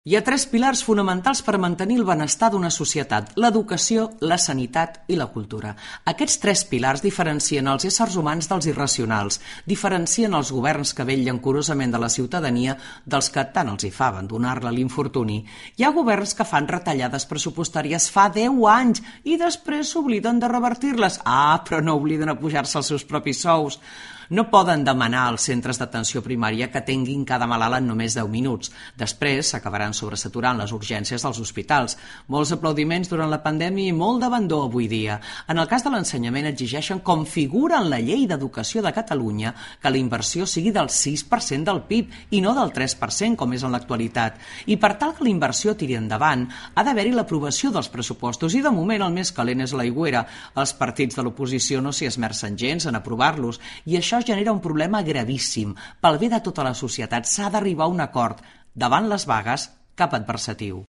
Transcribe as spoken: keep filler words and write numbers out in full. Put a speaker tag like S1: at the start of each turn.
S1: Hi ha tres pilars fonamentals per mantenir el benestar d'una societat: l'educació, la sanitat i la cultura. Aquests tres pilars diferencien els éssers humans dels irracionals, diferencien els governs que vetllen curosament de la ciutadania dels que tant els hi fa abandonar-la a l'infortuni. Hi ha governs que fan retallades pressupostàries fa deu anys i després s'obliden de revertir-les. Ah, però no obliden a pujar-se els seus propis sous. No poden demanar als centres d'atenció primària que atenguin cada malalt en només deu minuts. Després s'acabaran sobresaturant les urgències dels hospitals. Molts aplaudiments durant la pandèmia i molt d'abandó avui dia. En el cas de l'ensenyament exigeixen, com figura en la llei d'educació de Catalunya, que la inversió sigui del sis per cent del P I B i no del tres per cent com és en l'actualitat. I per tal que la inversió tiri endavant, ha d'haver-hi l'aprovació dels pressupostos i de moment el més calent és l'aigüera. Els partits de l'oposició no s'hi esmercen gens en aprovar-los i això genera un problema gravíssim. Pel bé de tota la societat s'ha d'arribar a un acord. Davant les vagues, cap adversatiu.